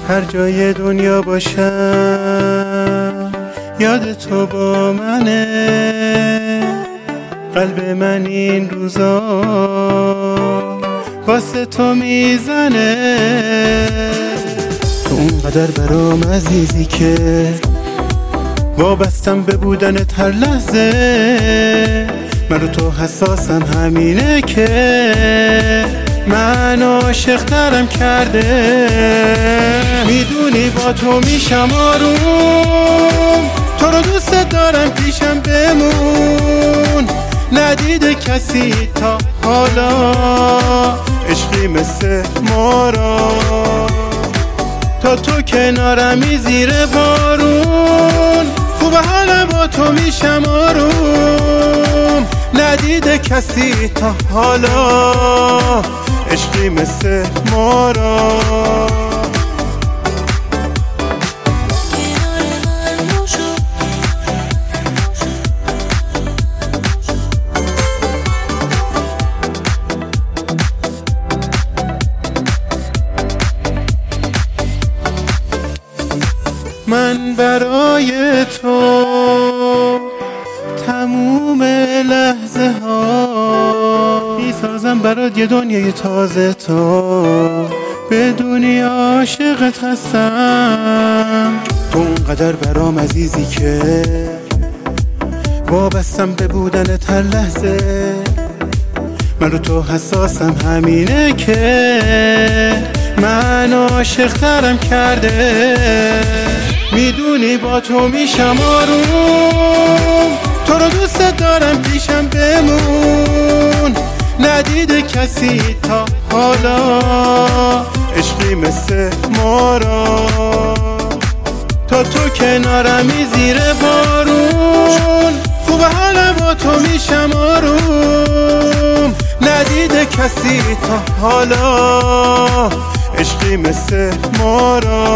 هر جای دنیا باشم یاد تو با منه، قلب من این روزا واسه تو میزنه. تو اونقدر برام عزیزی که وابستم به بودنت هر لحظه، من رو تو حساسم همینه که من عاشق ترم کرده. میدونی با تو میشم آروم، تو رو دوست دارم پیشم بمون، ندیده کسی تا حالا عشقی مثل ما را. تا تو کنارمی زیر بارون، خوبه حالا با تو میشم آروم، ندیده کسی تا حالا عشقی مثل ما را. من برای تو تموم لحظه ها میسازم برات یه دنیای تازه، تو بدونی عاشقت هستم. تو اونقدر برام عزیزی که وابستم به بودنت هر لحظه، من رو تو حساسم همینه که من عاشق ترم کرده. میدونی با تو میشم آروم، تو رو دوست دارم پیشم بمون، ندیده کسی تا حالا عشقی مثل ما را. تا تو کنارمی زیر بارون، خوبه حالا با تو میشم آروم، ندیده کسی تا حالا عشقی مثل ما را.